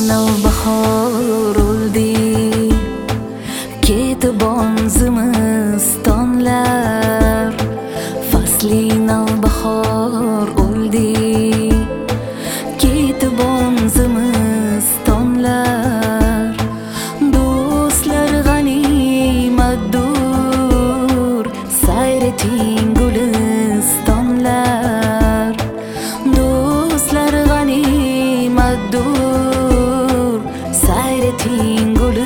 navbahor o'ldi, ketib zimistonlar. Fasli navbahor o'ldi, ketib zimistonlar. Do'stlar g'animatdur, sayr eting gulistonlar. Do'stlar g'animatdur, sayr eting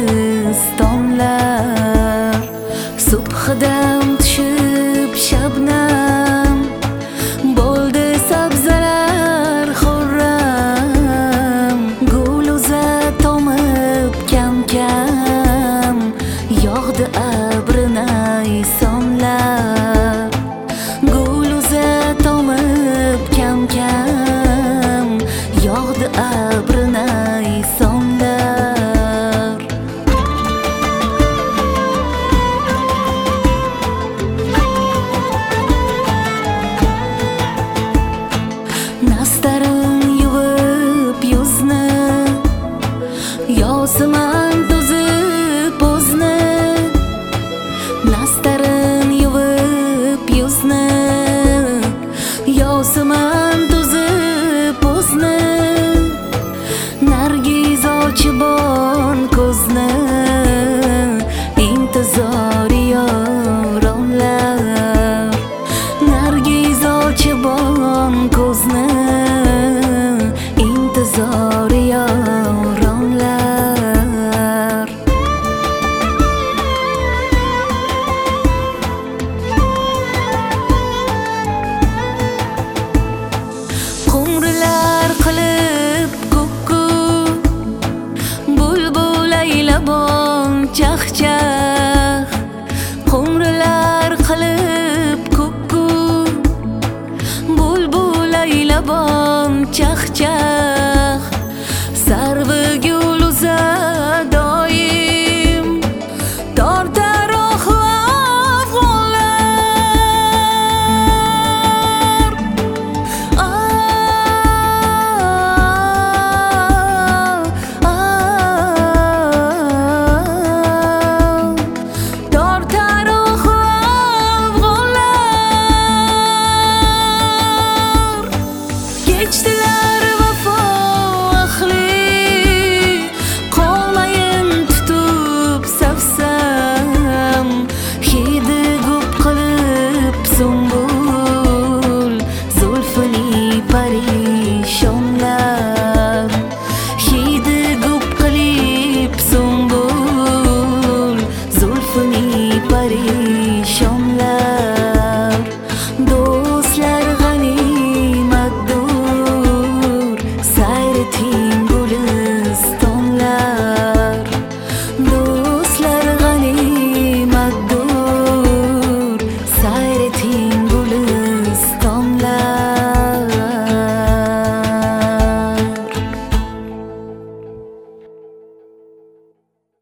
gulistonlar. Subhidam tushib shabnam, bo'ldi sabzalar xurram. Gul uzat tomib kam-kam, yog'di abrina isonlar. Gul uzat tomib kam-kam, yog'di abrina isonlar. Nastarim yuvib yuzni, yosiman to'zib o'zni. Nastarim yuvib yuzni, yosiman to'zib o'zni. Nargiz ochibon ko'zni, intizori yoromlar. Nargiz ochibon ko'zni, intizori yoromlar. Qumrilar qilib kukku, bulbul aylabon chaqchaq. Qumrilar qilib kukku, bulbul aylabon chaqchaq. Sarvi gul uzar doim, tortar ohu afg'onlar. Tortar ohu afg'onlar. Kechdilar vafo ahli, qolmayin tutib safsam. Hidi gup qilib sumbul, zulfini parishonlar. Hidi gup qilib sumbul, zulfini parishonlar.